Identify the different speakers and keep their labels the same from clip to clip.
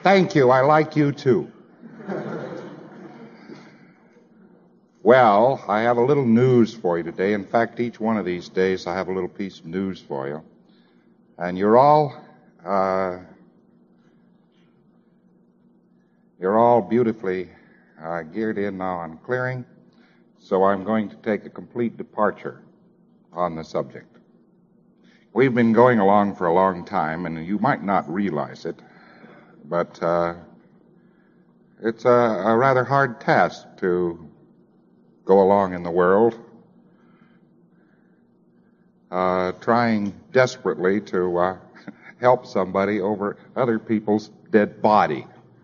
Speaker 1: Thank you. I like you too. Well, I have a little news for you today. In fact, each one of these days I have a little piece of news for you. And you're all beautifully geared in now on clearing. So I'm going to take a complete departure on the subject. We've been going along for a long time, and you might not realize it, but it's a rather hard task to go along in the world, trying desperately to help somebody over other people's dead body.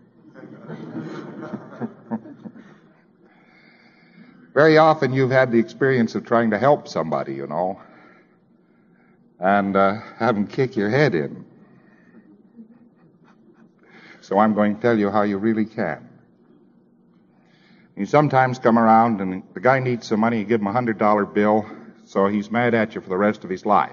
Speaker 1: Very often you've had the experience of trying to help somebody, you know, and have them kick your head in. So I'm going to tell you how you really can. You sometimes come around and the guy needs some money, you give him a $100 bill, so he's mad at you for the rest of his life.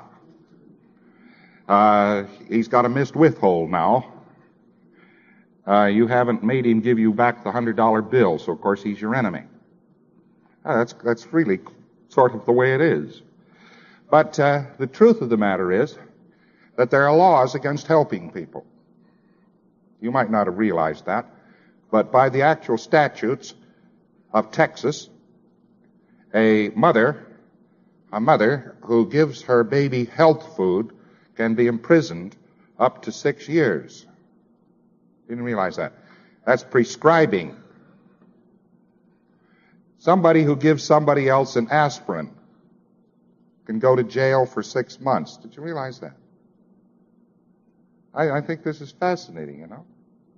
Speaker 1: He's got a missed withhold now. You haven't made him give you back the $100 bill, so of course he's your enemy. That's really sort of the way it is. But the truth of the matter is that there are laws against helping people. You might not have realized that, but by the actual statutes of Texas, a mother who gives her baby health food can be imprisoned up to 6 years. You didn't realize that. That's prescribing. Somebody who gives somebody else an aspirin can go to jail for 6 months. Did you realize that? I think this is fascinating, you know.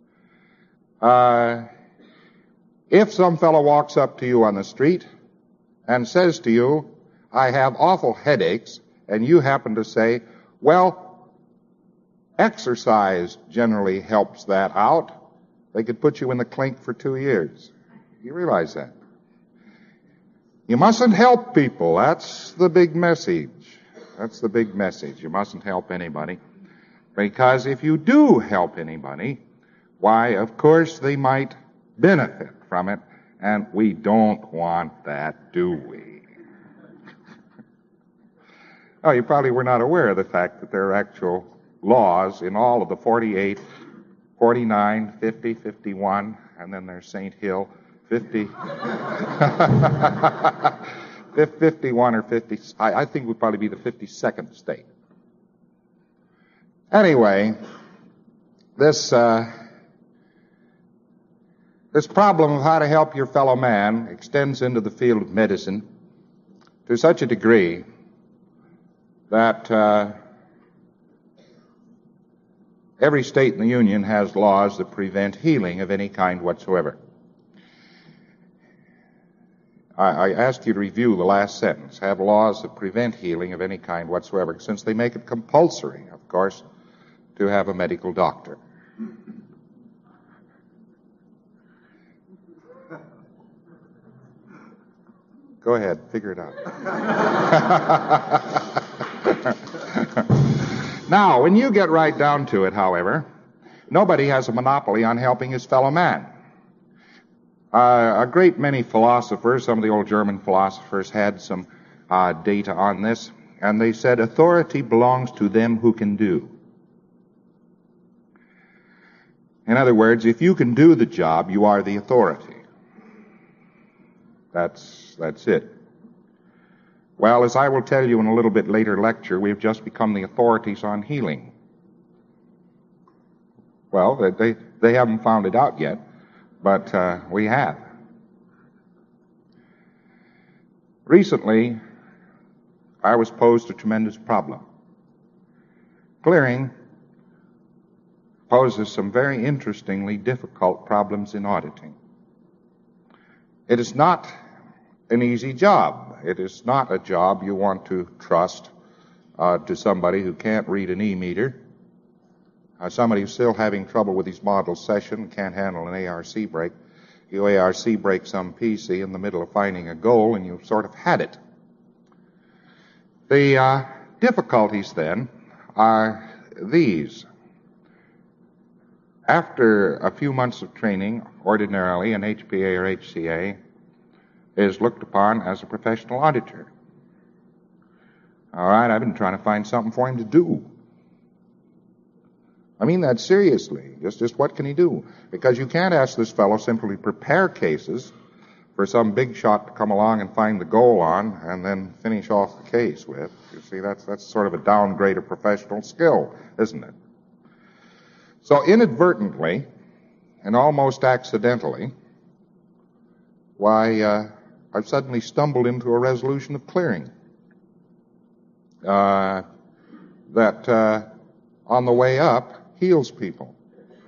Speaker 1: If some fellow walks up to you on the street and says to you, I have awful headaches, and you happen to say, well, exercise generally helps that out, they could put you in the clink for 2 years. You realize that? You mustn't help people. That's the big message. That's the big message. You mustn't help anybody. Because if you do help anybody, why, of course, they might benefit from it, and we don't want that, do we? Oh, you probably were not aware of the fact that there are actual laws in all of the 48, 49, 50, 51, and then there's St. Hill, 50, 51 or 50, I think would probably be the 52nd state. Anyway, this problem of how to help your fellow man extends into the field of medicine to such a degree that every state in the Union has laws that prevent healing of any kind whatsoever. I ask you to review the last sentence. Have laws that prevent healing of any kind whatsoever, since they make it compulsory, of course, to have a medical doctor. Go ahead, figure it out. Now, when you get right down to it, however, nobody has a monopoly on helping his fellow man. A great many philosophers, some of the old German philosophers, had some data on this, and they said authority belongs to them who can do. In other words, if you can do the job, you are the authority. That's it. Well, as I will tell you in a little bit later lecture, we've just become the authorities on healing. Well, they haven't found it out yet, but we have. Recently, I was posed a tremendous problem. Clearing poses some very interestingly difficult problems in auditing. It is not an easy job. It is not a job you want to trust to somebody who can't read an E-meter, somebody who's still having trouble with his model session, can't handle an ARC break. You ARC break some PC in the middle of finding a goal, and you've sort of had it. The difficulties, then, are these. After a few months of training, ordinarily an HPA or HCA is looked upon as a professional auditor. All right, I've been trying to find something for him to do. I mean that seriously. Just what can he do? Because you can't ask this fellow simply to prepare cases for some big shot to come along and find the goal on and then finish off the case with. You see, that's sort of a downgrade of professional skill, isn't it? So inadvertently and almost accidentally, I've suddenly stumbled into a resolution of clearing. That on the way up heals people.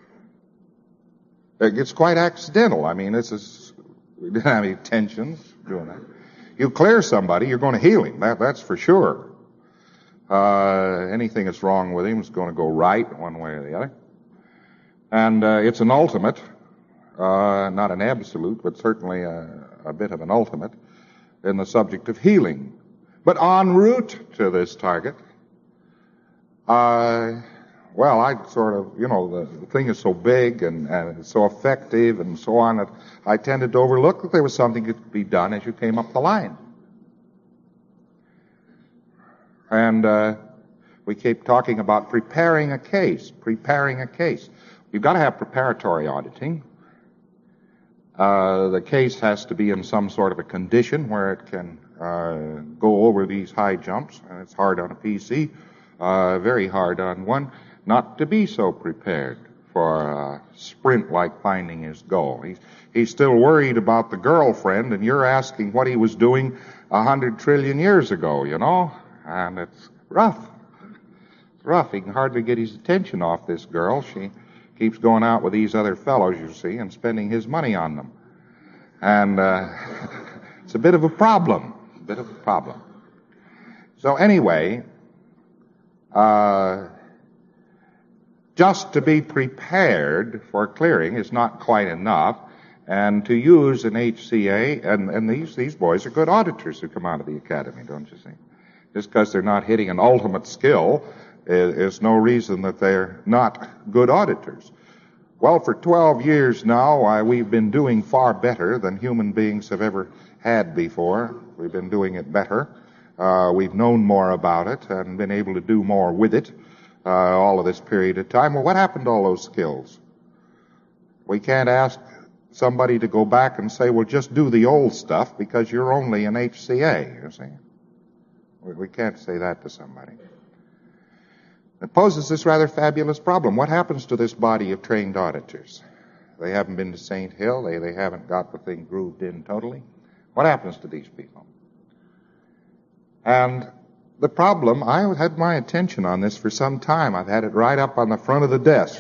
Speaker 1: It's quite accidental. I mean, we didn't have any intentions doing that. You clear somebody, you're going to heal him. That's for sure. Anything that's wrong with him is going to go right one way or the other. And it's an ultimate, not an absolute, but certainly a bit of an ultimate in the subject of healing. But en route to this target, I sort of, the thing is so big and so effective and so on that I tended to overlook that there was something that could be done as you came up the line. And we keep talking about preparing a case. You've got to have preparatory auditing. The case has to be in some sort of a condition where it can go over these high jumps, and it's hard on a PC, very hard on one, not to be so prepared for a sprint like finding his goal. He's still worried about the girlfriend, and you're asking what he was doing 100 trillion years ago, and it's rough. It's rough. He can hardly get his attention off this girl. She keeps going out with these other fellows, you see, and spending his money on them. And it's a bit of a problem. So anyway, just to be prepared for clearing is not quite enough. And to use an HCA, and these boys are good auditors who come out of the academy, don't you see? Just because they're not hitting an ultimate skill is no reason that they're not good auditors. Well, for 12 years now, we've been doing far better than human beings have ever had before. We've been doing it better. We've known more about it and been able to do more with it all of this period of time. Well, what happened to all those skills? We can't ask somebody to go back and say, well, just do the old stuff because you're only an HCA, you see. We can't say that to somebody. It poses this rather fabulous problem. What happens to this body of trained auditors? They haven't been to St. Hill. They haven't got the thing grooved in totally. What happens to these people? And the problem, I had my attention on this for some time. I've had it right up on the front of the desk,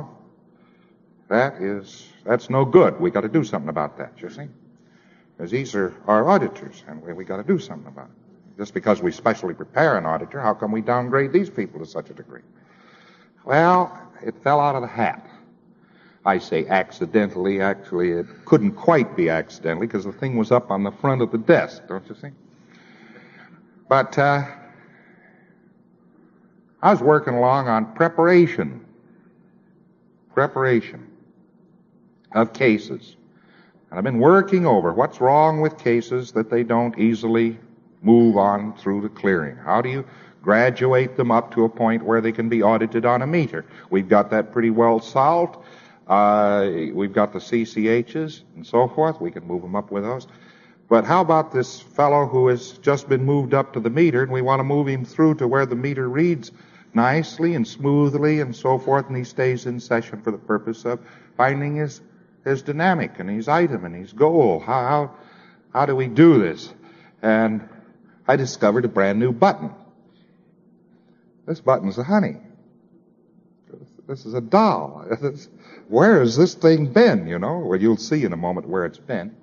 Speaker 1: That's no good. We got to do something about that, you see. Because these are our auditors, and we got to do something about it. Just because we specially prepare an auditor, how come we downgrade these people to such a degree? Well, it fell out of the hat. I say accidentally. Actually, it couldn't quite be accidentally because the thing was up on the front of the desk, don't you see? But I was working along on preparation of cases. And I've been working over what's wrong with cases that they don't easily move on through the clearing. How do you graduate them up to a point where they can be audited on a meter? We've got that pretty well solved. We've got the CCHs and so forth. We can move them up with those. But how about this fellow who has just been moved up to the meter, and we want to move him through to where the meter reads nicely and smoothly and so forth, and he stays in session for the purpose of finding his dynamic and his item and his goal. How do we do this? And I discovered a brand new button. This button's a honey. This is a doll. Where has this thing been, Well, you'll see in a moment where it's been.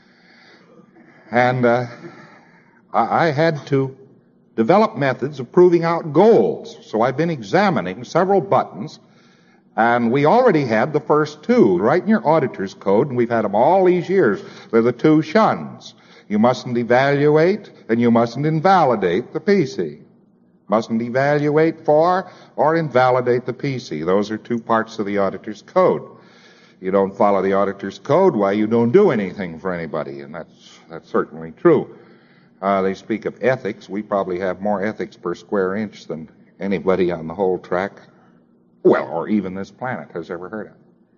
Speaker 1: And I had to develop methods of proving out goals. So I've been examining several buttons, and we already had the first two right in your auditor's code, and we've had them all these years. They're the two shuns. You mustn't evaluate and you mustn't invalidate the PC. Mustn't evaluate for or invalidate the PC. Those are two parts of the auditor's code. You don't follow the auditor's code, why, you don't do anything for anybody, and that's certainly true. They speak of ethics. We probably have more ethics per square inch than anybody on the whole track, well, or even this planet has ever heard of.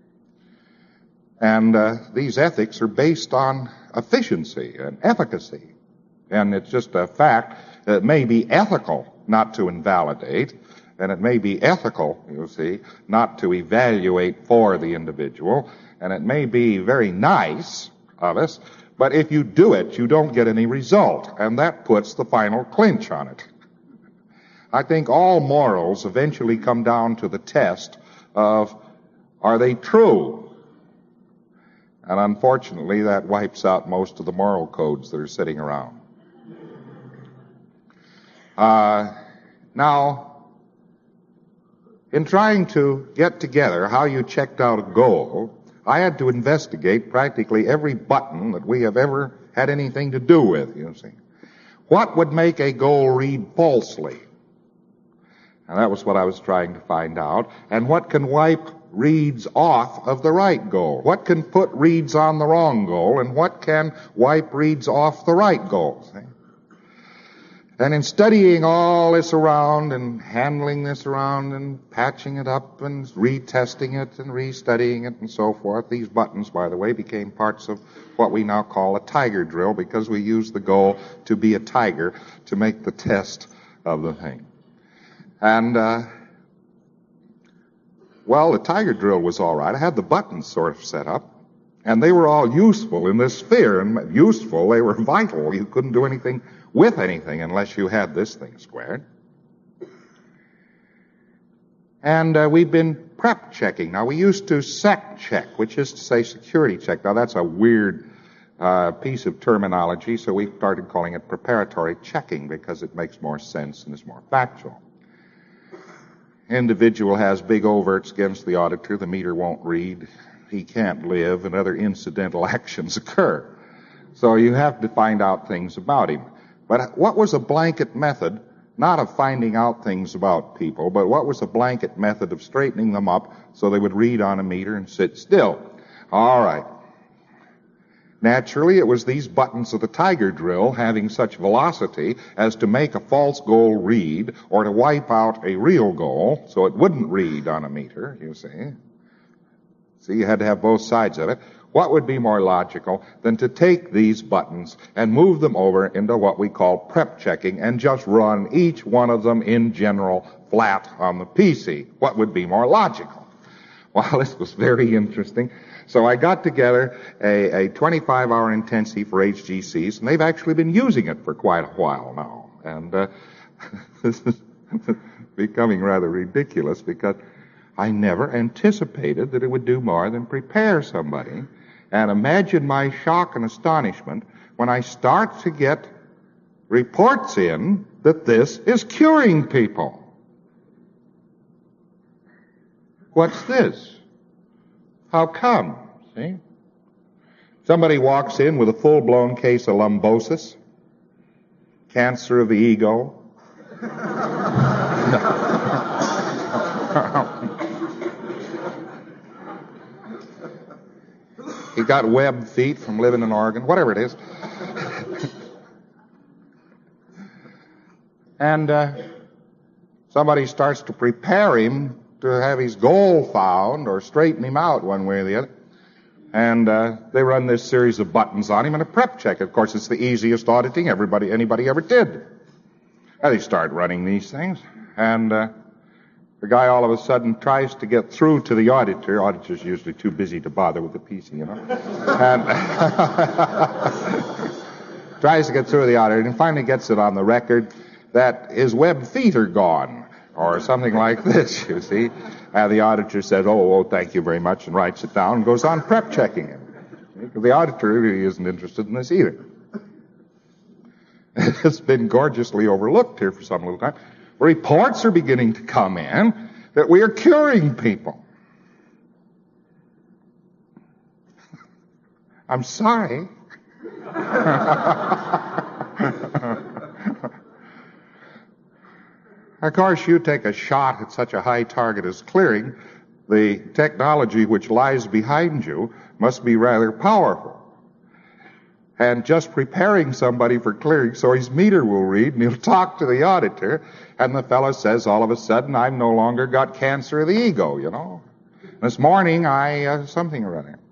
Speaker 1: And these ethics are based on efficiency and efficacy. And it's just a fact that it may be ethical not to invalidate, and it may be ethical, you see, not to evaluate for the individual, and it may be very nice of us, but if you do it, you don't get any result, and that puts the final clinch on it. I think all morals eventually come down to the test of, are they true? And unfortunately, that wipes out most of the moral codes that are sitting around. Now, in trying to get together how you checked out a goal, I had to investigate practically every button that we have ever had anything to do with, you see. What would make a goal read falsely? And that was what I was trying to find out. And what can wipe reads off of the right goal? What can put reads on the wrong goal? And what can wipe reads off the right goal? See? And in studying all this around and handling this around and patching it up and retesting it and restudying it and so forth, these buttons, by the way, became parts of what we now call a tiger drill, because we use the goal to be a tiger to make the test of the thing. And, well, the tiger drill was all right. I had the buttons sort of set up, and they were all useful in this sphere. And useful, they were vital. You couldn't do anything with anything unless you had this thing squared. And we've been prep checking. Now, we used to sec check, which is to say security check. Now, that's a weird piece of terminology, so we started calling it preparatory checking because it makes more sense and is more factual. Individual has big overts against the auditor, the meter won't read, he can't live, and other incidental actions occur. So you have to find out things about him. But what was a blanket method, not of finding out things about people, but what was a blanket method of straightening them up so they would read on a meter and sit still? All right. Naturally, it was these buttons of the tiger drill having such velocity as to make a false goal read or to wipe out a real goal so it wouldn't read on a meter, you see. So you had to have both sides of it. What would be more logical than to take these buttons and move them over into what we call prep checking and just run each one of them in general flat on the PC? What would be more logical? Well, this was very interesting. So I got together a 25-hour intensive for HGCs, and they've actually been using it for quite a while now. And this is becoming rather ridiculous because I never anticipated that it would do more than prepare somebody. And imagine my shock and astonishment when I start to get reports in that this is curing people. What's this? How come? See? Somebody walks in with a full-blown case of lumbosis, cancer of the ego. He got webbed feet from living in Oregon, whatever it is. And somebody starts to prepare him to have his goal found or straighten him out one way or the other. And they run this series of buttons on him and a prep check. Of course, it's the easiest auditing anybody ever did. And they start running these things. And the guy all of a sudden tries to get through to the auditor. Auditor's usually too busy to bother with the PC, you know. And tries to get through to the auditor and finally gets it on the record that his webbed feet are gone, or something like this, you see. And the auditor says, oh, thank you very much, and writes it down and goes on prep checking it. Because the auditor really isn't interested in this either. It's been gorgeously overlooked here for some little time. Reports are beginning to come in that we are curing people. I'm sorry. Of course, you take a shot at such a high target as clearing, the technology which lies behind you must be rather powerful. And just preparing somebody for clearing so his meter will read and he'll talk to the auditor, and the fellow says all of a sudden, I've no longer got cancer of the ego, you know. This morning something or other.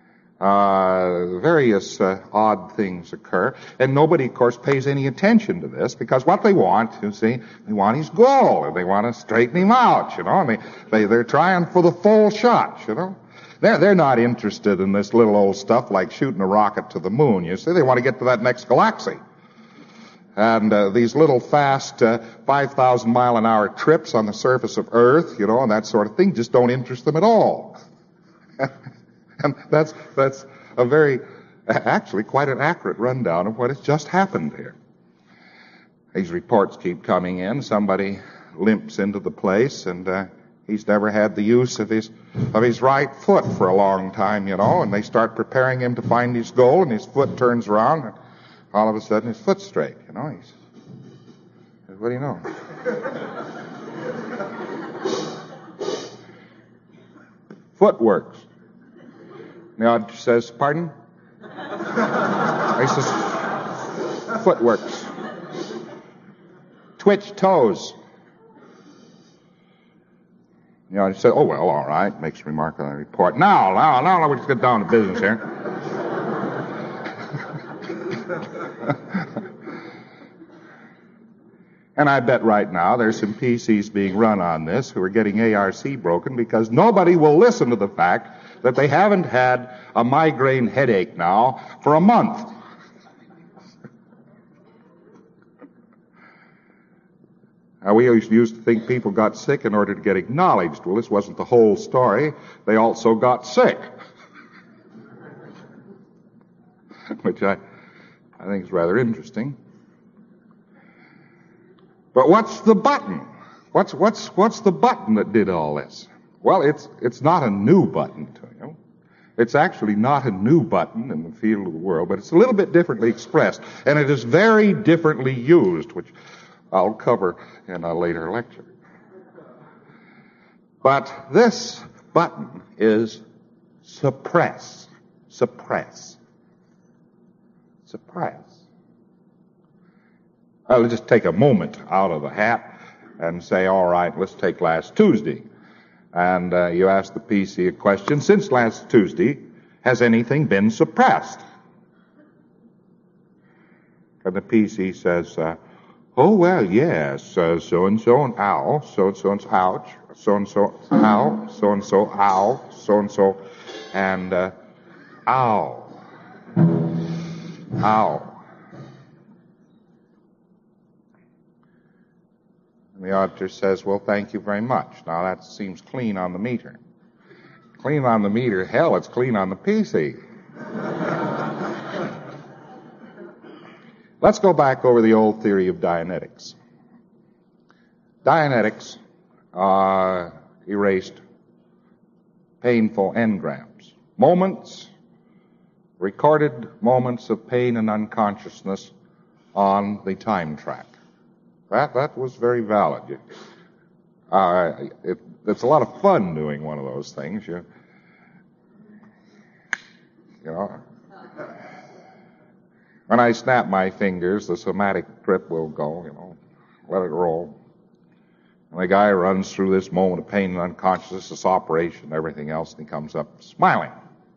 Speaker 1: Various odd things occur, and nobody, of course, pays any attention to this, because what they want, you see, they want his goal, and they want to straighten him out, you know, and they're trying for the full shot, you know. They're not interested in this little old stuff like shooting a rocket to the moon, you see. They want to get to that next galaxy. And these little fast 5,000 mile an hour trips on the surface of Earth, you know, and that sort of thing just don't interest them at all. And that's a very, actually quite an accurate rundown of what has just happened here. These reports keep coming in. Somebody limps into the place, and he's never had the use of his right foot for a long time, you know, and they start preparing him to find his goal, and his foot turns around, and all of a sudden his foot's straight, you know. What do you know? Foot works. The auditor says, pardon? He says, foot works. Twitch toes. The auditor says, oh, well, all right. Makes a remark on the report. Now, let's get down to business here. And I bet right now there's some PCs being run on this who are getting ARC broken because nobody will listen to the fact that they haven't had a migraine headache now for a month. Now, we used to think people got sick in order to get acknowledged. Well, this wasn't the whole story. They also got sick. Which I think is rather interesting. But what's the button? What's the button that did all this? Well, it's not a new button to you. It's actually not a new button in the field of the world, but it's a little bit differently expressed, and it is very differently used, which I'll cover in a later lecture. But this button is suppress. Suppress. Suppress. I'll just take a moment out of the hat and say, all right, let's take last Tuesday. And you ask the PC a question. Since last Tuesday, has anything been suppressed? And the PC says, oh, well, yes, so-and-so and ow, so-and-so and ouch, so-and-so ow, so-and-so ow, so-and-so and ow. Ow. And the auditor says, well, thank you very much. Now, that seems clean on the meter. Clean on the meter? Hell, it's clean on the PC. Let's go back over the old theory of Dianetics. Dianetics erased painful engrams. Moments, recorded moments of pain and unconsciousness on the time track. That was very valid. It's a lot of fun doing one of those things. You know, when I snap my fingers, the somatic trip will go, you know, let it roll. And the guy runs through this moment of pain and unconsciousness, this operation, everything else, and he comes up smiling.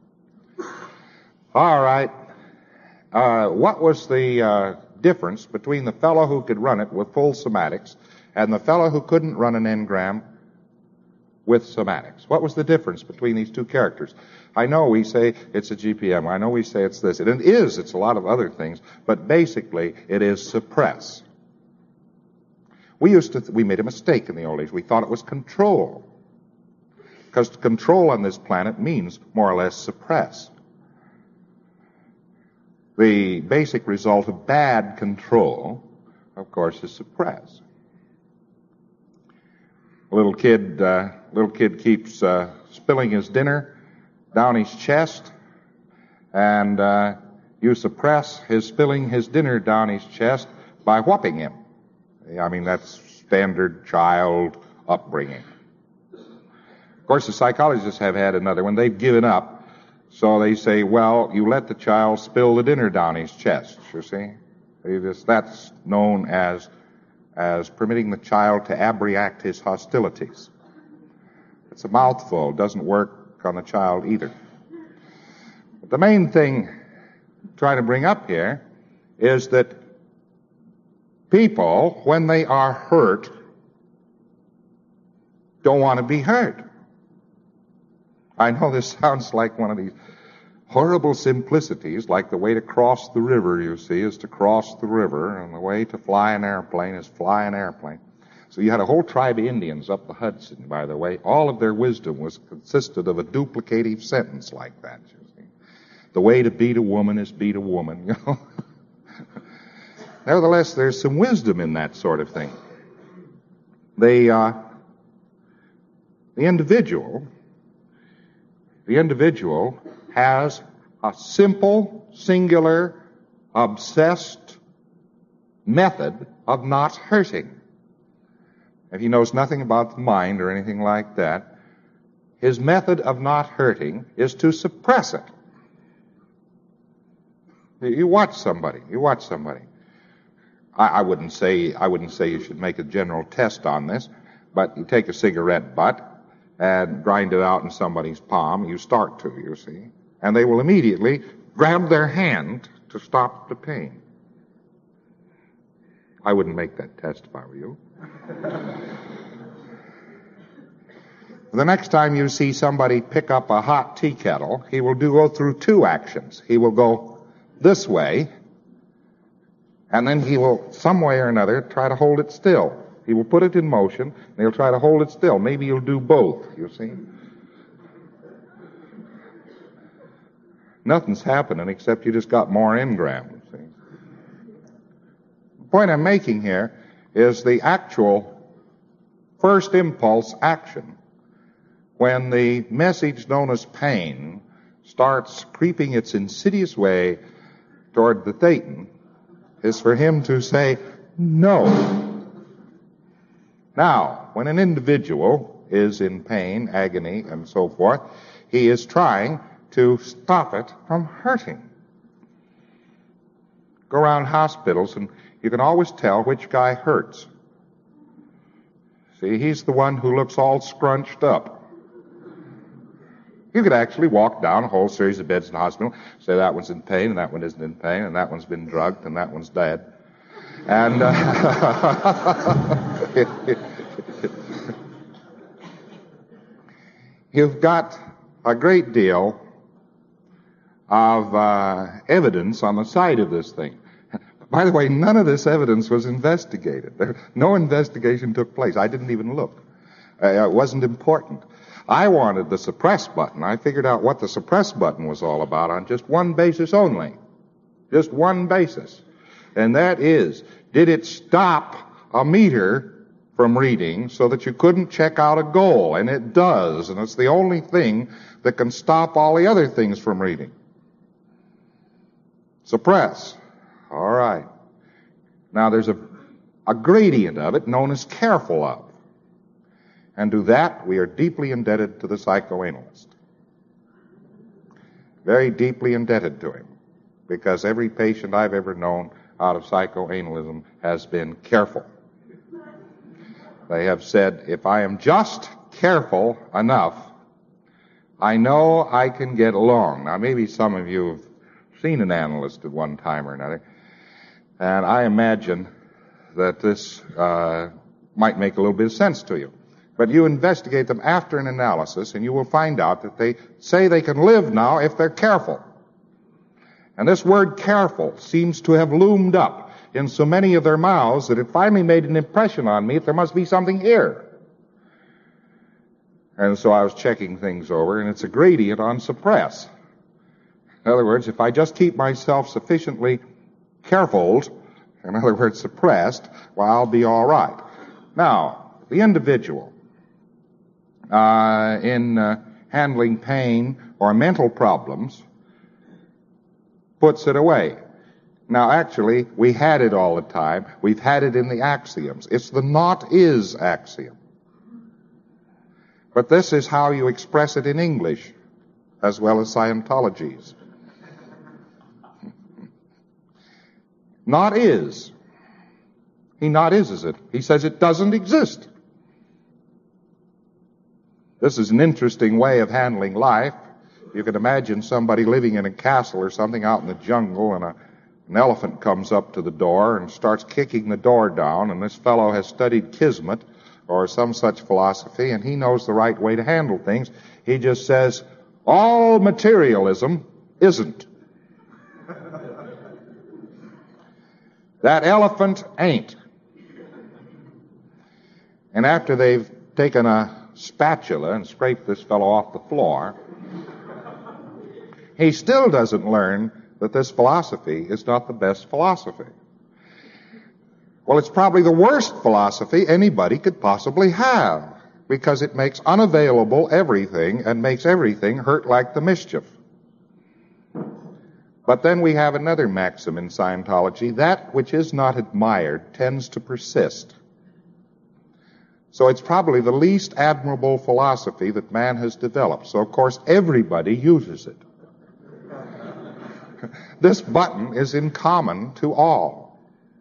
Speaker 1: All right. What was the difference between the fellow who could run it with full somatics and the fellow who couldn't run an engram with somatics? What was the difference between these two characters? I know we say it's a GPM. I know we say it's this. And it is. It's a lot of other things. But basically, it is suppress. We made a mistake in the old days. We thought it was control. Because control on this planet means more or less suppress. The basic result of bad control, of course, is suppress. A little kid keeps spilling his dinner down his chest, and you suppress his spilling his dinner down his chest by whopping him. I mean, that's standard child upbringing. Of course, the psychologists have had another one. They've given up. So they say, well, you let the child spill the dinner down his chest, you see. That's known as permitting the child to abreact his hostilities. It's a mouthful. It doesn't work on the child either. But the main thing I'm trying to bring up here is that people, when they are hurt, don't want to be hurt. I know this sounds like one of these horrible simplicities, like the way to cross the river, you see, is to cross the river, and the way to fly an airplane is fly an airplane. So you had a whole tribe of Indians up the Hudson, by the way. All of their wisdom consisted of a duplicative sentence like that, you see. The way to beat a woman is beat a woman, you know. Nevertheless, there's some wisdom in that sort of thing. The individual has a simple, singular, obsessed method of not hurting. If he knows nothing about the mind or anything like that, his method of not hurting is to suppress it. You watch somebody. I wouldn't say you should make a general test on this, but you take a cigarette butt and grind it out in somebody's palm. You start to, you see. And they will immediately grab their hand to stop the pain. I wouldn't make that test if I were you. The next time you see somebody pick up a hot tea kettle, he will go through two actions. He will go this way, and then he will, some way or another, try to hold it still. He will put it in motion, and he'll try to hold it still. Maybe he'll do both, you see. Nothing's happening except you just got more engram, you see. The point I'm making here is the actual first impulse action. When the message known as pain starts creeping its insidious way toward the Thetan, is for him to say, no. Now, when an individual is in pain, agony, and so forth, he is trying to stop it from hurting. Go around hospitals and you can always tell which guy hurts. See, he's the one who looks all scrunched up. You could actually walk down a whole series of beds in the hospital, say that one's in pain, and that one isn't in pain, and that one's been drugged, and that one's dead. And you've got a great deal of evidence on the side of this thing. By the way, none of this evidence was investigated. No investigation took place. I didn't even look. It wasn't important. I wanted the suppress button. I figured out what the suppress button was all about on just one basis only. Just one basis. And that is, did it stop a meter from reading so that you couldn't check out a goal? And it does. And it's the only thing that can stop all the other things from reading. Suppress. All right. Now there's a gradient of it known as careful of. And to that, we are deeply indebted to the psychoanalyst. Very deeply indebted to him. Because every patient I've ever known out of psychoanalysis has been careful. They have said, if I am just careful enough, I know I can get along. Now, maybe some of you have seen an analyst at one time or another, and I imagine that this might make a little bit of sense to you. But you investigate them after an analysis, and you will find out that they say they can live now if they're careful. And this word careful seems to have loomed up in so many of their mouths that it finally made an impression on me that there must be something here. And so I was checking things over, and it's a gradient on suppress. In other words, if I just keep myself sufficiently careful, in other words, suppressed, well, I'll be all right. Now, the individual in handling pain or mental problems puts it away. Now, actually, we had it all the time. We've had it in the axioms. It's the not is axiom. But this is how you express it in English, as well as Scientology's. Not is. He not is it. He says it doesn't exist. This is an interesting way of handling life. You can imagine somebody living in a castle or something out in the jungle, and an elephant comes up to the door and starts kicking the door down, and this fellow has studied Kismet or some such philosophy, and he knows the right way to handle things. He just says, all materialism isn't. That elephant ain't. And after they've taken a spatula and scraped this fellow off the floor, he still doesn't learn that this philosophy is not the best philosophy. Well, it's probably the worst philosophy anybody could possibly have, because it makes unavailable everything and makes everything hurt like the mischief. But then we have another maxim in Scientology: that which is not admired tends to persist. So it's probably the least admirable philosophy that man has developed. So, of course, everybody uses it. This button is in common to all.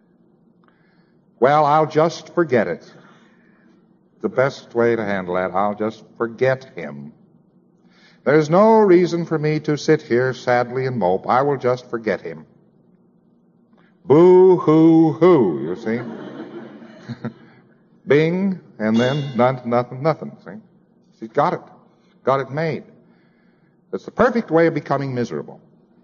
Speaker 1: Well, I'll just forget it. The best way to handle that, I'll just forget him. There's no reason for me to sit here sadly and mope. I will just forget him. Boo, hoo, hoo, you see? Bing, and then nothing, see? She's got it. Got it made. It's the perfect way of becoming miserable.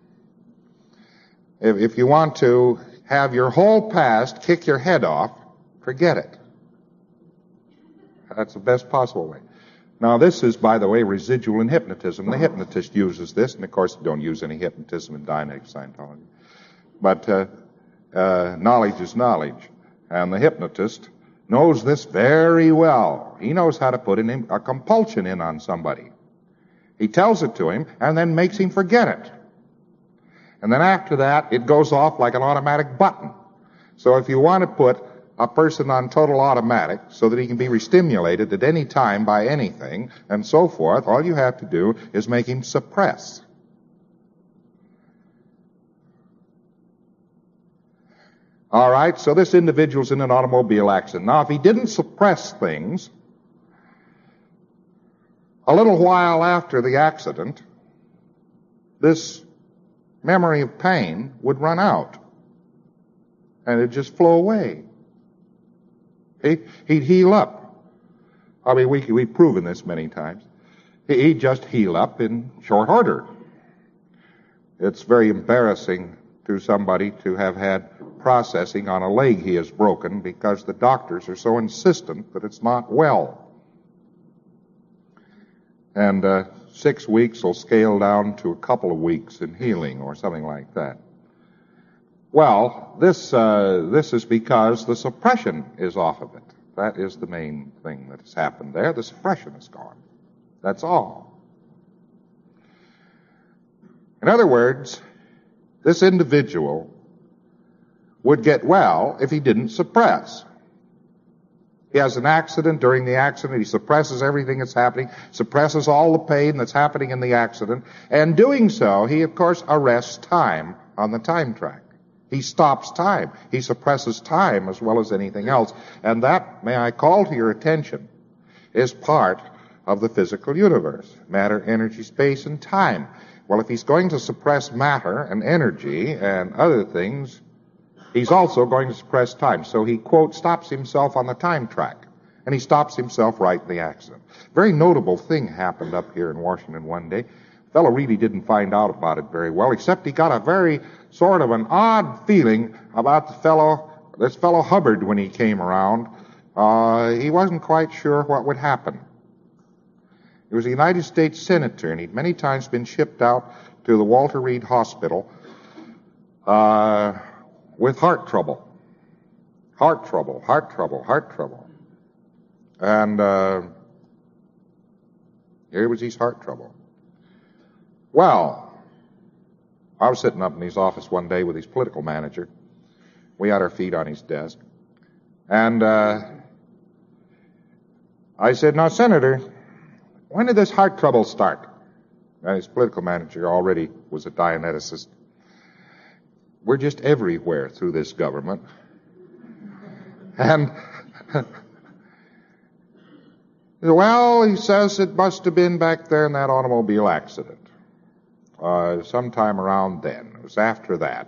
Speaker 1: If you want to have your whole past kick your head off, forget it. That's the best possible way. Now, this is, by the way, residual in hypnotism. The hypnotist uses this, and of course, you don't use any hypnotism in Dianetics Scientology. But knowledge is knowledge, and the hypnotist knows this very well. He knows how to put a compulsion in on somebody. He tells it to him, and then makes him forget it. And then after that, it goes off like an automatic button. So if you want to put a person on total automatic so that he can be restimulated at any time by anything and so forth, all you have to do is make him suppress. All right, so this individual's in an automobile accident. Now, if he didn't suppress things, a little while after the accident, this memory of pain would run out, and it'd just flow away. He'd heal up. I mean, we've proven this many times. He'd just heal up in short order. It's very embarrassing to somebody to have had processing on a leg he has broken because the doctors are so insistent that it's not well. And 6 weeks will scale down to a couple of weeks in healing or something like that. Well, this is because the suppression is off of it. That is the main thing that has happened there. The suppression is gone. That's all. In other words, this individual would get well if he didn't suppress. He has an accident. During the accident, he suppresses everything that's happening, suppresses all the pain that's happening in the accident, and doing so, he, of course, arrests time on the time track. He stops time. He suppresses time as well as anything else. And that, may I call to your attention, is part of the physical universe. Matter, energy, space, and time. Well, if he's going to suppress matter and energy and other things, he's also going to suppress time. So he, quote, stops himself on the time track. And he stops himself right in the accident. Very notable thing happened up here in Washington one day. The fellow really didn't find out about it very well, except he got a very sort of an odd feeling about this fellow Hubbard when he came around. He wasn't quite sure what would happen. He was a United States Senator, and he'd many times been shipped out to the Walter Reed Hospital with heart trouble. And here was his heart trouble. Well, I was sitting up in his office one day with his political manager. We had our feet on his desk. And I said, "Now, Senator, when did this heart trouble start?" And his political manager already was a Dianeticist. "We're just everywhere through this government." And, well, he says it must have been back there in that automobile accident. Sometime around then. It was after that.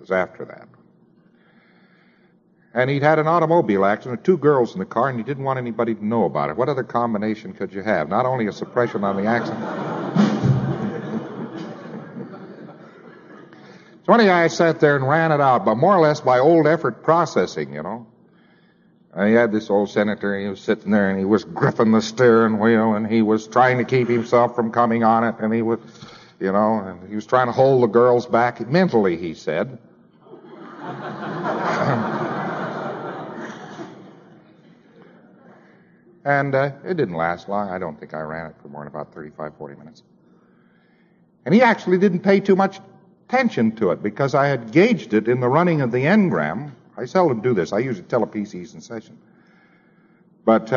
Speaker 1: And he'd had an automobile accident, 2 girls in the car, and he didn't want anybody to know about it. What other combination could you have? Not only a suppression on the accident. So anyway, I sat there and ran it out, but more or less by old effort processing, you know. And he had this old senator, he was sitting there, and he was gripping the steering wheel, and he was trying to keep himself from coming on it, and he was, you know, and he was trying to hold the girls back mentally, he said. And it didn't last long. I don't think I ran it for more than about 35, 40 minutes. And he actually didn't pay too much attention to it because I had gauged it in the running of the engram. I seldom do this. I usually tell a PCs in session. But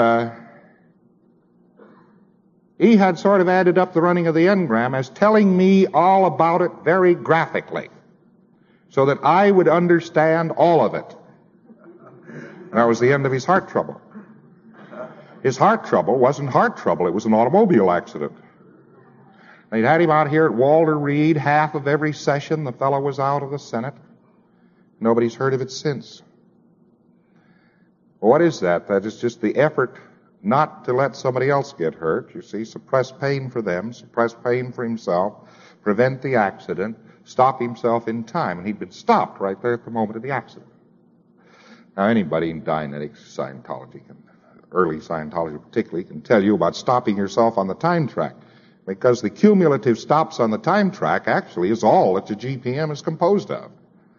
Speaker 1: he had sort of added up the running of the engram as telling me all about it very graphically so that I would understand all of it. And that was the end of his heart trouble. His heart trouble wasn't heart trouble. It was an automobile accident. They'd had him out here at Walter Reed half of every session. The fellow was out of the Senate. Nobody's heard of it since. Well, what is that? That is just the effort not to let somebody else get hurt. You see, suppress pain for them, suppress pain for himself, prevent the accident, stop himself in time. And he'd been stopped right there at the moment of the accident. Now, anybody in Dianetics, Scientology, early Scientology particularly, can tell you about stopping yourself on the time track. Because the cumulative stops on the time track actually is all that the GPM is composed of.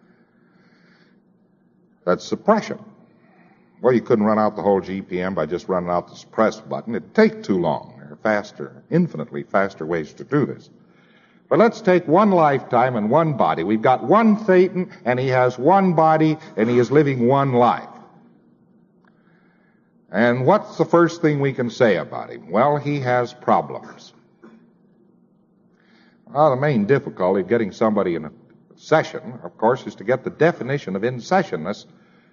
Speaker 1: That's suppression. Well, you couldn't run out the whole GPM by just running out the suppress button. It'd take too long. There are faster, infinitely faster ways to do this. But let's take one lifetime and one body. We've got one Satan, and he has one body, and he is living one life. And what's the first thing we can say about him? Well, he has problems. Well, the main difficulty of getting somebody in a session, of course, is to get the definition of in-sessionness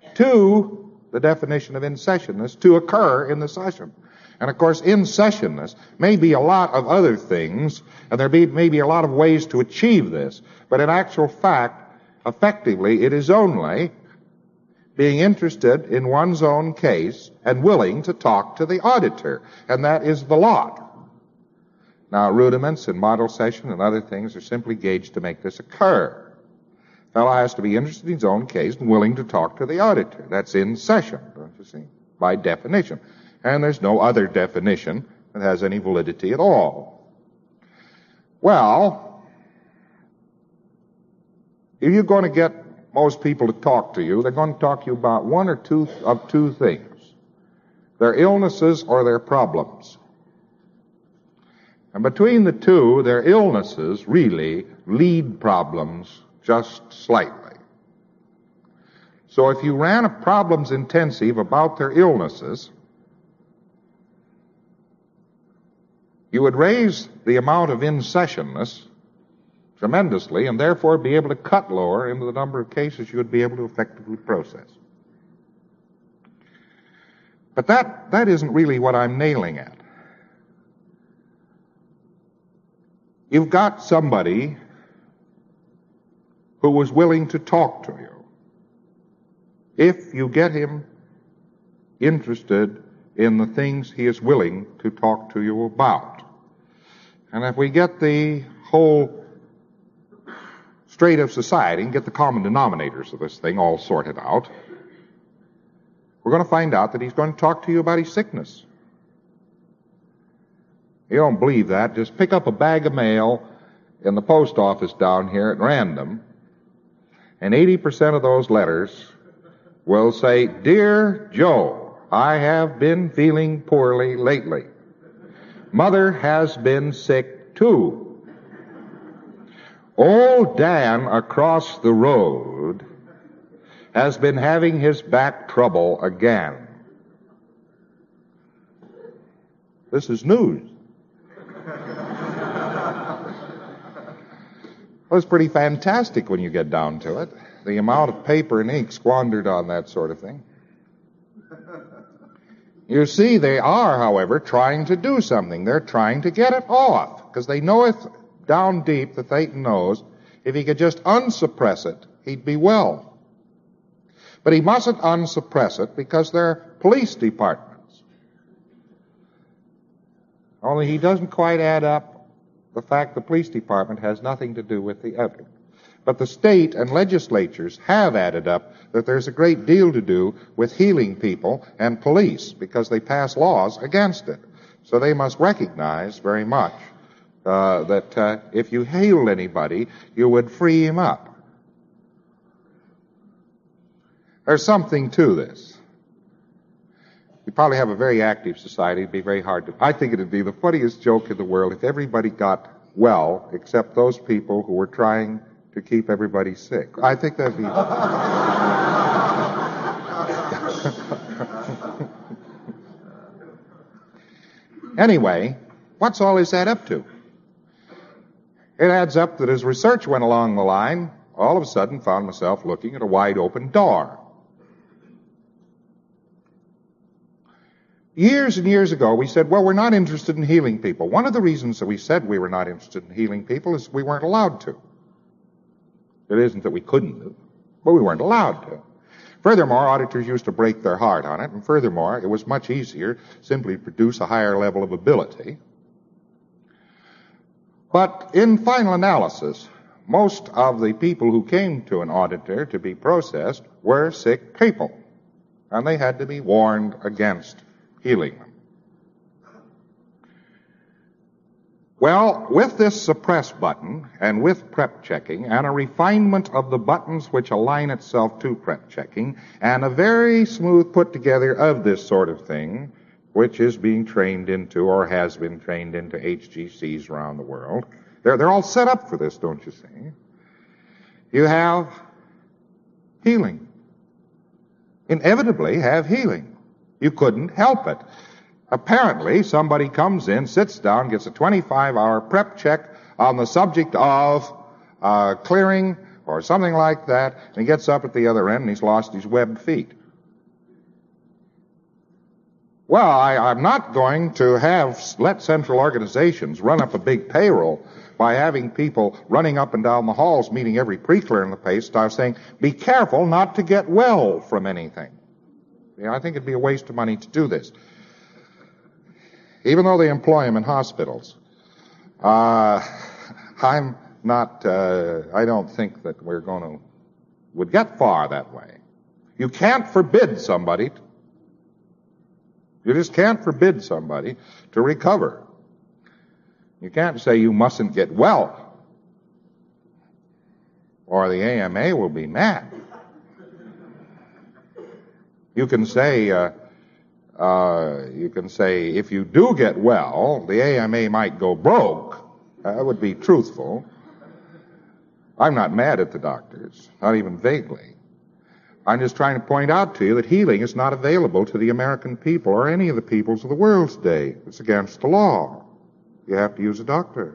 Speaker 1: to occur in the session. And, of course, in-sessionness may be a lot of other things, and there may be a lot of ways to achieve this. But in actual fact, effectively, it is only being interested in one's own case and willing to talk to the auditor. And that is the lot. Now, rudiments and model session and other things are simply gauged to make this occur. The fellow has to be interested in his own case and willing to talk to the auditor. That's in session, don't you see, by definition. And there's no other definition that has any validity at all. Well, if you're going to get most people to talk to you, they're going to talk to you about one or two of two things: their illnesses or their problems. And between the two, their illnesses really lead problems just slightly. So if you ran a problems intensive about their illnesses, you would raise the amount of in-sessionness tremendously, and therefore be able to cut lower into the number of cases you would be able to effectively process. But that isn't really what I'm nailing at. You've got somebody who was willing to talk to you. If you get him interested in the things he is willing to talk to you about. And if we get the whole straight of society and get the common denominators of this thing all sorted out, we're going to find out that he's going to talk to you about his sickness. You don't believe that? Just pick up a bag of mail in the post office down here at random, and 80% of those letters will say, "Dear Joe, I have been feeling poorly lately. Mother has been sick too." Old Dan across the road has been having his back trouble again. This is news. Well, it's pretty fantastic when you get down to it. The amount of paper and ink squandered on that sort of thing. You see, they are, however, trying to do something. They're trying to get it off, because they know it down deep that Satan knows if he could just unsuppress it, he'd be well. But he mustn't unsuppress it because they're police departments. Only he doesn't quite add up the fact the police department has nothing to do with the other. But the state and legislatures have added up that there's a great deal to do with healing people and police because they pass laws against it. So they must recognize very much that if you healed anybody, you would free him up. There's something to this. You probably have a very active society. It'd be very hard to... I think it'd be the funniest joke in the world if everybody got well except those people who were trying to keep everybody sick. I think that'd be... Anyway, what's all this add up to? It adds up that as research went along the line, all of a sudden found myself looking at a wide open door. Years and years ago, we said, well, we're not interested in healing people. One of the reasons that we said we were not interested in healing people is we weren't allowed to. It isn't that we couldn't do, but we weren't allowed to. Furthermore, auditors used to break their heart on it, and furthermore, it was much easier simply to produce a higher level of ability. But in final analysis, most of the people who came to an auditor to be processed were sick people, and they had to be warned against healing them. Well, with this suppress button and with prep checking and a refinement of the buttons which align itself to prep checking and a very smooth put together of this sort of thing, which is being trained into or has been trained into HGCs around the world, they're all set up for this, don't you see? You have healing. Inevitably have healing. You couldn't help it. Apparently, somebody comes in, sits down, gets a 25-hour prep check on the subject of clearing or something like that, and he gets up at the other end and he's lost his webbed feet. Well, I'm not going to let central organizations run up a big payroll by having people running up and down the halls meeting every pre-clear in the place, start saying, be careful not to get well from anything. I think it'd be a waste of money to do this. Even though they employ them in hospitals, I don't think that would get far that way. You can't forbid somebody, you just can't forbid somebody to recover. You can't say you mustn't get well, or the AMA will be mad. You can say if you do get well, the AMA might go broke. That would be truthful. I'm not mad at the doctors, not even vaguely. I'm just trying to point out to you that healing is not available to the American people or any of the peoples of the world today. It's against the law. You have to use a doctor.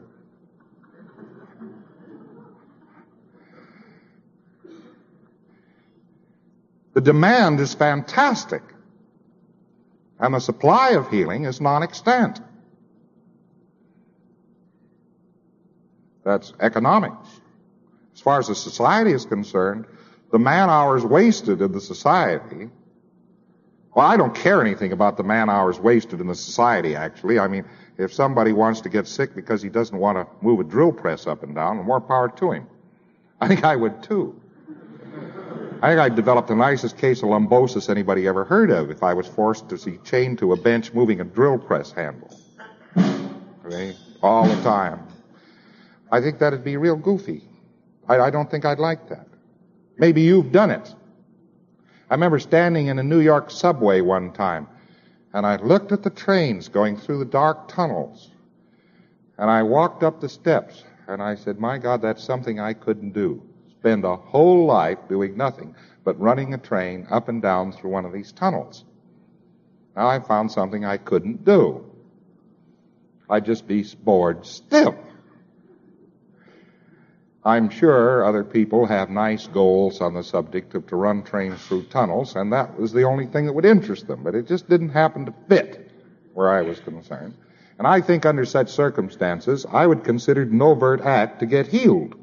Speaker 1: The demand is fantastic, and the supply of healing is non-extant. That's economics. As far as the society is concerned, the man-hours wasted in the society, well, I don't care anything about the man-hours wasted in the society, actually. I mean, if somebody wants to get sick because he doesn't want to move a drill press up and down, more power to him. I think I would, too. I think I'd develop the nicest case of lumbosis anybody ever heard of if I was forced to see chained to a bench moving a drill press handle. Okay? All the time. I think that'd be real goofy. I don't think I'd like that. Maybe you've done it. I remember standing in a New York subway one time, and I looked at the trains going through the dark tunnels, and I walked up the steps, And I said, my God, that's something I couldn't do. Spend a whole life doing nothing but running a train up and down through one of these tunnels. Now I found something I couldn't do. I'd just be bored still. I'm sure other people have nice goals on the subject of to run trains through tunnels, and that was the only thing that would interest them, but it just didn't happen to fit where I was concerned. And I think under such circumstances, I would consider it an overt act to get healed.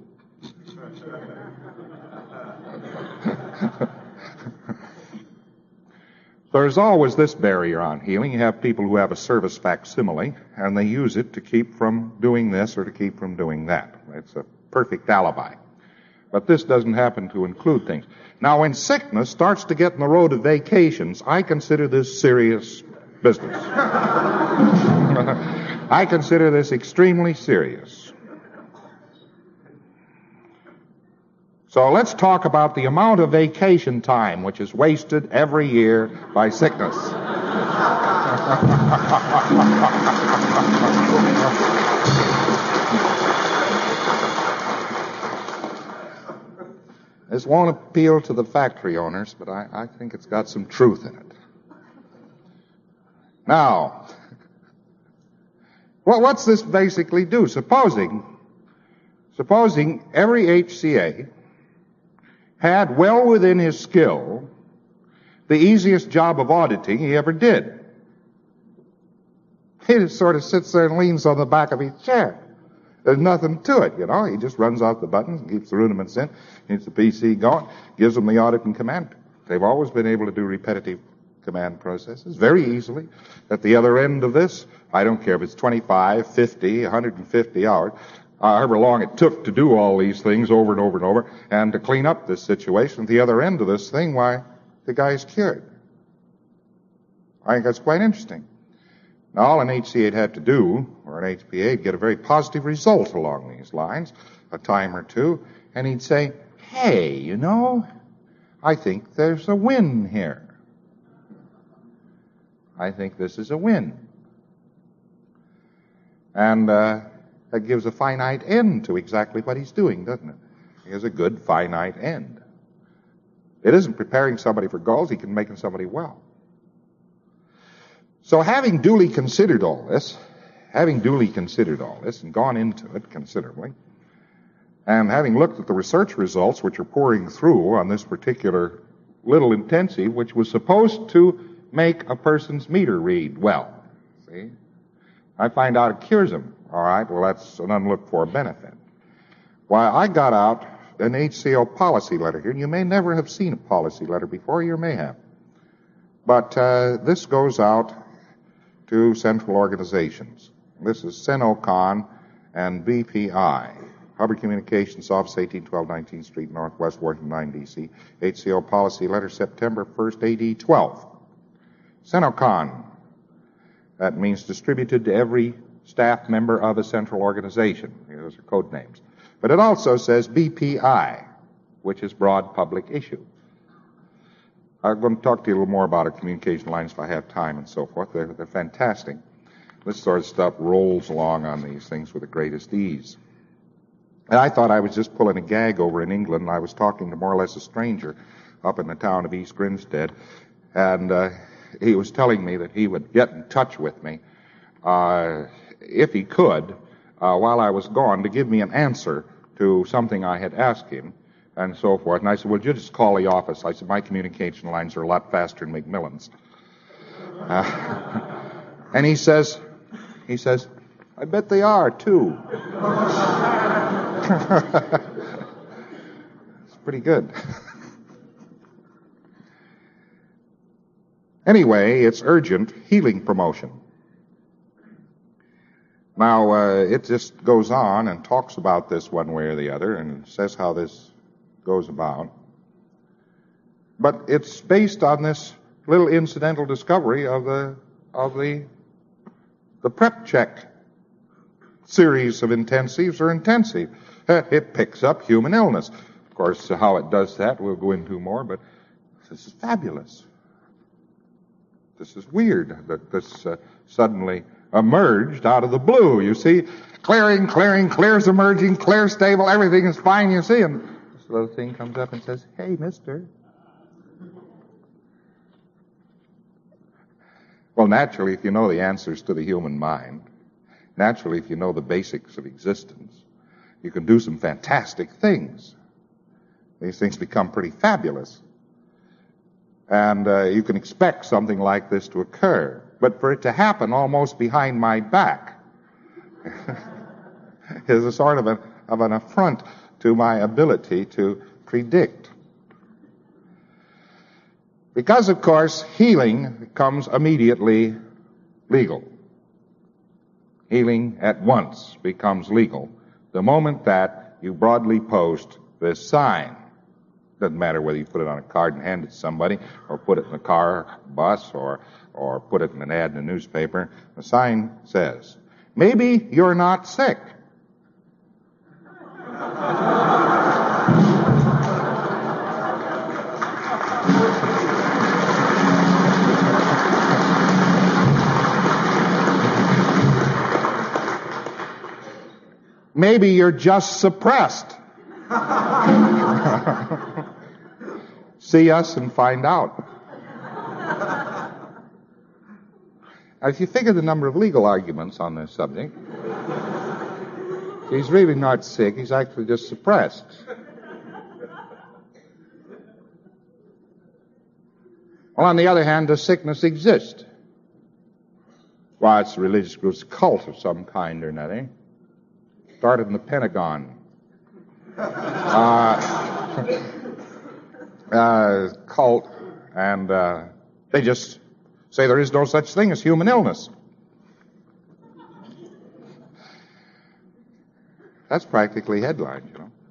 Speaker 1: There's always this barrier on healing. You have people who have a service facsimile, and they use it to keep from doing this or to keep from doing that. It's a perfect alibi. But this doesn't happen to include things. Now, when sickness starts to get in the road of vacations, I consider this serious business. I consider this extremely serious. So let's talk about the amount of vacation time which is wasted every year by sickness. This won't appeal to the factory owners, but I think it's got some truth in it. Now, what's this basically do? Supposing every HCA had well within his skill the easiest job of auditing he ever did. He just sort of sits there and leans on the back of his chair. There's nothing to it, you know. He just runs out the buttons and keeps the rudiments in, keeps the PC going, gives them the audit and command. They've always been able to do repetitive command processes very easily. At the other end of this, I don't care if it's 25, 50, 150 hours, however long it took to do all these things over and over and over, and to clean up this situation, at the other end of this thing, why, the guy's cured. I think that's quite interesting. Now, all an HCA had to do, or an HPA, would get a very positive result along these lines, a time or two, and he'd say, hey, you know, I think there's a win here. I think this is a win. And that gives a finite end to exactly what he's doing, doesn't it? He has a good finite end. It isn't preparing somebody for goals, he can make somebody well. So having duly considered all this and gone into it considerably, and having looked at the research results which are pouring through on this particular little intensive, which was supposed to make a person's meter read well, see? I find out it cures them. All right, well, that's an unlooked-for benefit. Why, I got out an HCO policy letter here, and you may never have seen a policy letter before, you may have. But this goes out to central organizations. This is CENOCON and BPI, Hubbard Communications Office, 1812 19th Street, Northwest, Washington 9, D.C. HCO policy letter, September 1st, AD 12. CENOCON, that means distributed to every staff member of a central organization. Those are code names. But it also says BPI, which is broad public issue. I'm going to talk to you a little more about our communication lines if I have time and so forth. They're fantastic. This sort of stuff rolls along on these things with the greatest ease. And I thought I was just pulling a gag over in England, and I was talking to more or less a stranger up in the town of East Grinstead, and he was telling me that he would get in touch with me if he could while I was gone to give me an answer to something I had asked him and so forth. And I said, well, you just call the office. I said, my communication lines are a lot faster than McMillan's. And he says, I bet they are, too. It's pretty good. Anyway, it's urgent healing promotion. Now, it just goes on and talks about this one way or the other and says how this goes about. But it's based on this little incidental discovery of the prep check series of intensives or intensive. It picks up human illness. Of course, how it does that we'll go into more, but this is fabulous. This is weird that this suddenly emerged out of the blue, you see. Clearing, clear's emerging, clear, stable, everything is fine, you see. And this little thing comes up and says, "Hey, mister." Well, naturally, if you know the answers to the human mind, naturally, if you know the basics of existence, you can do some fantastic things. These things become pretty fabulous. And you can expect something like this to occur. But for it to happen almost behind my back is a sort of an affront to my ability to predict. Because, of course, healing becomes immediately legal. Healing at once becomes legal the moment that you broadly post this sign. Doesn't matter whether you put it on a card and hand it to somebody, or put it in a car, bus, or put it in an ad in a newspaper. The sign says, "Maybe you're not sick." Maybe you're just suppressed. See us and find out. Now, if you figure the number of legal arguments on this subject, he's really not sick, he's actually just suppressed. Well, on the other hand, does sickness exist? Well, it's a religious group's cult of some kind or another. Started in the Pentagon. Cult, and they just say there is no such thing as human illness. That's practically headlines, you know.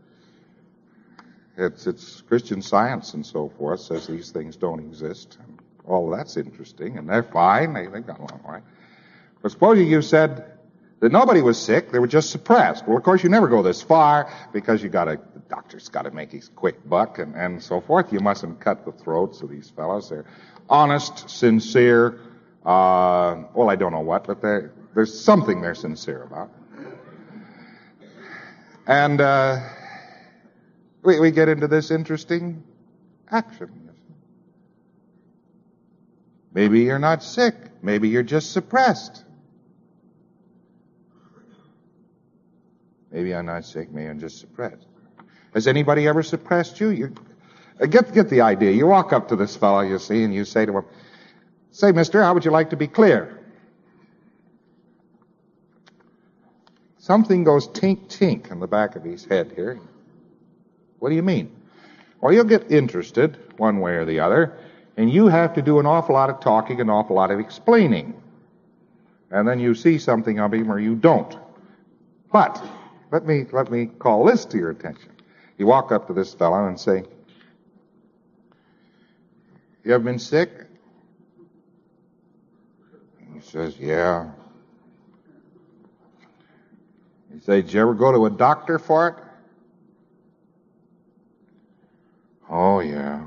Speaker 1: It's Christian Science and so forth says these things don't exist. And all that's interesting, and they're fine. They've got along all right. But supposing you said that nobody was sick, they were just suppressed. Well, of course, you never go this far because the doctor's got to make his quick buck and so forth. You mustn't cut the throats of these fellows. They're honest, sincere, well, I don't know what, but there's something they're sincere about. And we get into this interesting action. Maybe you're not sick. Maybe you're just suppressed. Maybe I'm not sick, maybe I'm just suppressed. Has anybody ever suppressed you? You get the idea. You walk up to this fellow, you see, and you say to him, "Say, mister, how would you like to be clear?" Something goes tink-tink in the back of his head here. What do you mean? Well, you'll get interested one way or the other, and you have to do an awful lot of talking, an awful lot of explaining. And then you see something of him or you don't. But let me call this to your attention. You walk up to this fellow and say, "You ever been sick?" He says, "Yeah." You say, "Did you ever go to a doctor for it?" "Oh, yeah."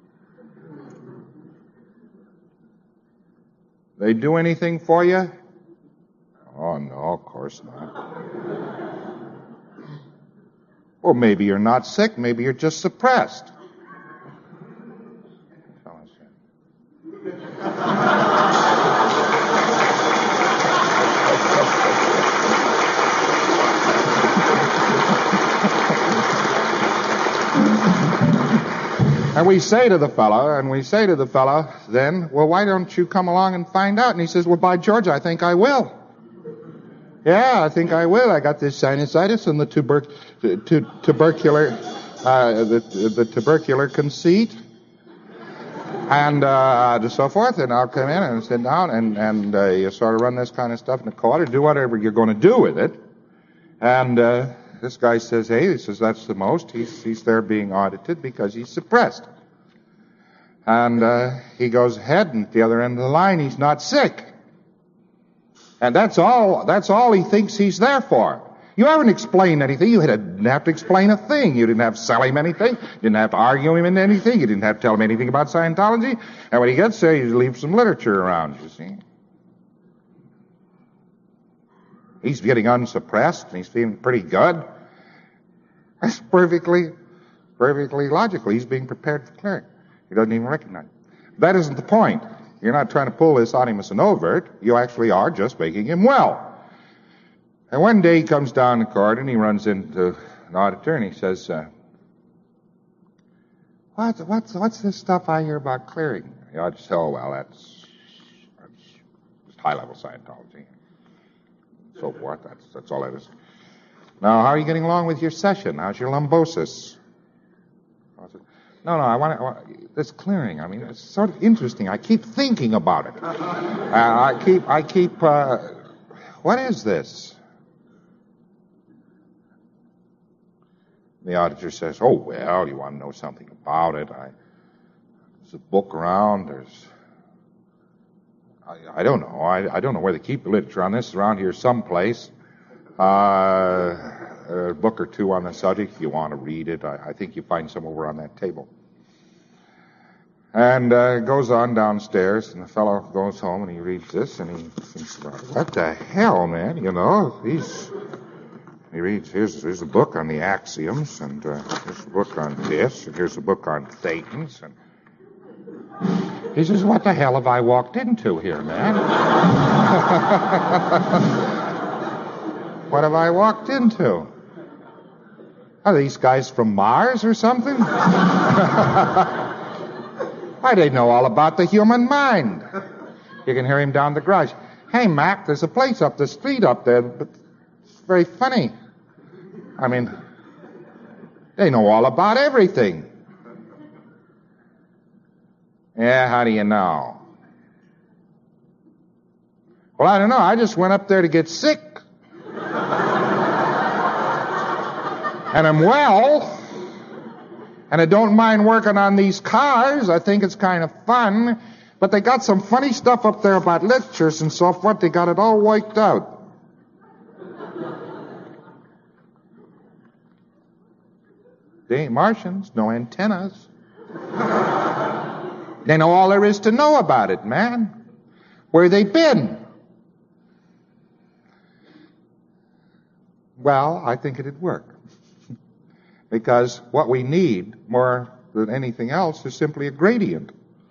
Speaker 1: "They do anything for you?" "Oh, no, of course not." Well, maybe you're not sick. Maybe you're just suppressed. And we say to the fellow, then, "Well, why don't you come along and find out?" And he says, "Well, by George, I think I will. Yeah, I think I will. I got this sinusitis and the tubercular conceit, and so forth. And I'll come in and sit down, and you sort of run this kind of stuff in the court, or do whatever you're going to do with it." And this guy says, "Hey," he says, "that's the most." He's there being audited because he's suppressed. And he goes ahead, and at the other end of the line, he's not sick. And that's all he thinks he's there for. You haven't explained anything. You didn't have to explain a thing. You didn't have to sell him anything. You didn't have to argue him into anything. You didn't have to tell him anything about Scientology. And when he gets there, you leave some literature around, you see. He's getting unsuppressed, and he's feeling pretty good. That's perfectly logical. He's being prepared for clearing. He doesn't even recognize it. That isn't the point. You're not trying to pull this on him as an overt. You actually are just making him well. And one day he comes down the corridor and he runs into an auditor and he says, what's this stuff I hear about clearing? The auditor says, oh, well, that's just high-level Scientology. So forth. That's all that is. Now, how are you getting along with your session? How's your lumbosis? No, I want this clearing. I mean, it's sort of interesting. I keep thinking about it. What is this? The auditor says, oh, well, you want to know something about it. There's a book around. I don't know. I don't know where they keep the literature on this. Around here someplace. A book or two on the subject. If you want to read it, I think you find some over on that table. And goes on downstairs, and the fellow goes home, and he reads this, and he thinks about it. What the hell, man? You know, he reads, here's a book on the axioms, and here's a book on this, and here's a book on thetans, and he says, what the hell have I walked into here, man? What have I walked into? Are these guys from Mars or something? Why, they know all about the human mind. You can hear him down the garage. Hey, Mac, there's a place up the street up there, but it's very funny. I mean, they know all about everything. Yeah, how do you know? Well, I don't know. I just went up there to get sick. And I'm well. And I don't mind working on these cars. I think it's kind of fun. But they got some funny stuff up there about lectures and so forth. They got it all wiped out. They ain't Martians, no antennas. They know all there is to know about it, man. Where they been? Well, I think it'd work. Because what we need more than anything else is simply a gradient.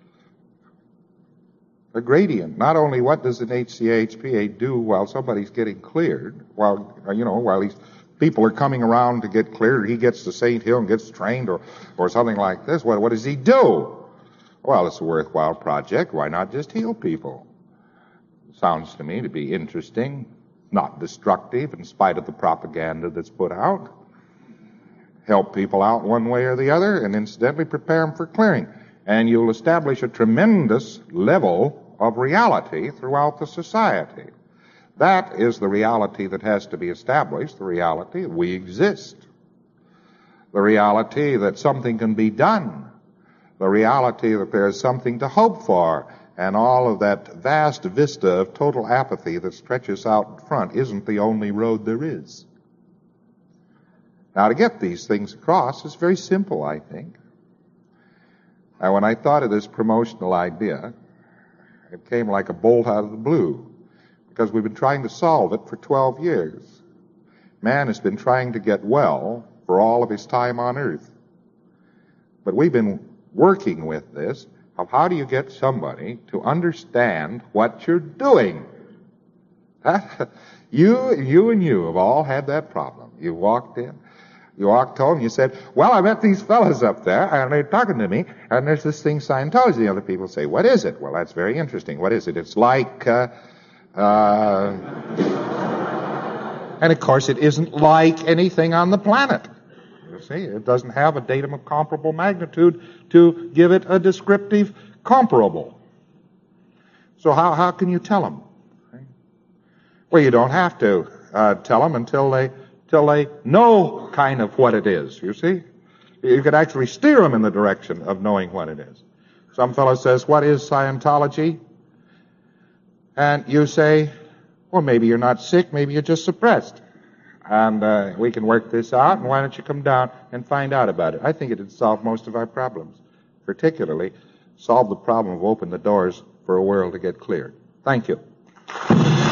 Speaker 1: A gradient. Not only what does an HCA do while somebody's getting cleared, while these people are coming around to get cleared, he gets to St. Hill and gets trained or something like this. What does he do? Well, it's a worthwhile project. Why not just heal people? Sounds to me to be interesting, not destructive in spite of the propaganda that's put out. Help people out one way or the other, and incidentally prepare them for clearing. And you'll establish a tremendous level of reality throughout the society. That is the reality that has to be established, the reality that we exist. The reality that something can be done. The reality that there's something to hope for. And all of that vast vista of total apathy that stretches out in front isn't the only road there is. Now, to get these things across is very simple, I think. Now, when I thought of this promotional idea, it came like a bolt out of the blue, because we've been trying to solve it for 12 years. Man has been trying to get well for all of his time on Earth. But we've been working with this of how do you get somebody to understand what you're doing. You have all had that problem. You walked in. You walked home, you said, well, I met these fellas up there, and they're talking to me, and there's this thing, Scientology. The other people say, what is it? Well, that's very interesting. What is it? It's like, and of course, it isn't like anything on the planet. You see, it doesn't have a datum of comparable magnitude to give it a descriptive comparable. So how can you tell them? Well, you don't have to tell them until they know kind of what it is, you see. You could actually steer them in the direction of knowing what it is. Some fellow says, what is Scientology? And you say, well, maybe you're not sick, maybe you're just suppressed. And we can work this out, and why don't you come down and find out about it? I think it would solve most of our problems, particularly solve the problem of opening the doors for a world to get cleared. Thank you.